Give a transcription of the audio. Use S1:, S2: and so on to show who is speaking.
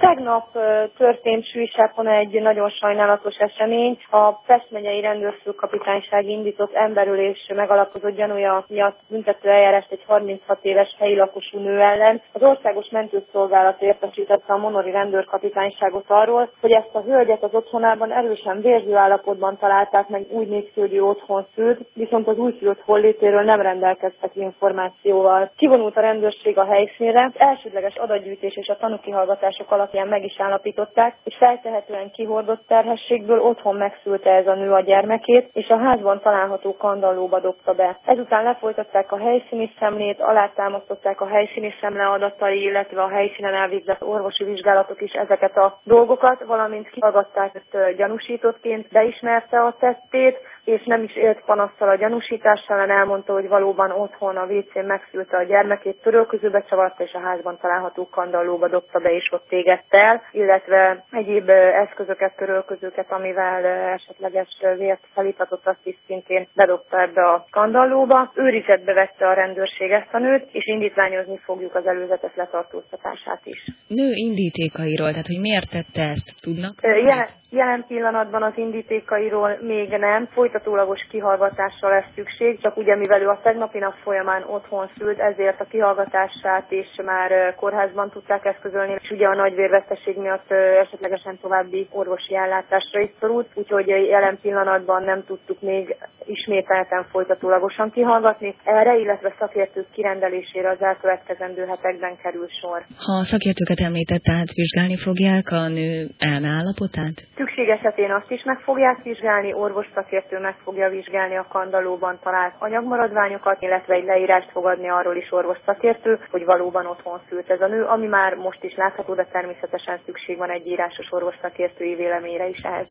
S1: Tegnap történt Sűjsápon egy nagyon sajnálatos esemény. A Pest megyei rendőrfőkapitányság indított emberölés megalapozott gyanúja miatt büntető eljárást egy 36 éves helyi lakosú nő ellen. Az Országos Mentőszolgálat értesítette a monori rendőrkapitányságot arról, hogy ezt a hölgyet az otthonában erősen vérző állapotban találták meg, úgy néz ki, hogy otthon szült, viszont az újszülött hollétéről nem rendelkeztek információval. Kivonult a rendőrség a helyszínre, elsődleges adatgyűjtés és a tanúkihallgatások alapján meg is állapították, hogy feltehetően kihordott terhességből otthon megszülte ez a nő a gyermekét, és a házban található kandallóba dobta be. Ezután lefolytatták a helyszíni szemlét, alátámasztották a helyszíni szemle adatai, illetve a helyszínen elvégzett orvosi vizsgálatok is ezeket a dolgokat, valamint kihallgatták ezt gyanúsítottként, beismerte a tettét, és nem is élt panasszal a gyanúsítás ellen, elmondta, hogy valóban otthon a WC-n megszülte a gyermekét, törölközőbe csavarta, és a házban található kandallóba dobta be, és ott égett el, illetve egyéb eszközöket, törölközőket, amivel esetleges vért felítatott, azt is szintén bedobta ebbe a kandallóba. Őrizetbe vette a rendőrség ezt a nőt, és indítványozni fogjuk az előzetes letartóztatását is.
S2: Nő indítékairól, tehát hogy miért tette ezt, tudnak?
S1: Jelen pillanatban az indítékairól még nem, folytatólagos kihallgatásra lesz szükség, csak ugye mivel ő a tegnapi nap folyamán otthon szült, ezért a kihallgatását is már kórházban tudták eszközölni, és ugye a nagy vérvesztesség miatt esetlegesen további orvosi ellátásra is szorult, úgyhogy jelen pillanatban nem tudtuk még ismételten folytatólagosan kihallgatni. Erre, illetve szakértők kirendelésére az elkövetkezendő hetekben kerül sor.
S2: Ha a szakértőket említett, tehát vizsgálni fogják a nő elmeállapotát?
S1: Szükség esetén azt is meg fogják vizsgálni, orvosszakértő meg fogja vizsgálni a kandallóban talált anyagmaradványokat, illetve egy leírást fog adni arról is orvosszakértő, hogy valóban otthon szült ez a nő, ami már most is látható, de természetesen szükség van egy írásos orvosszakértői véleményre is ehhez.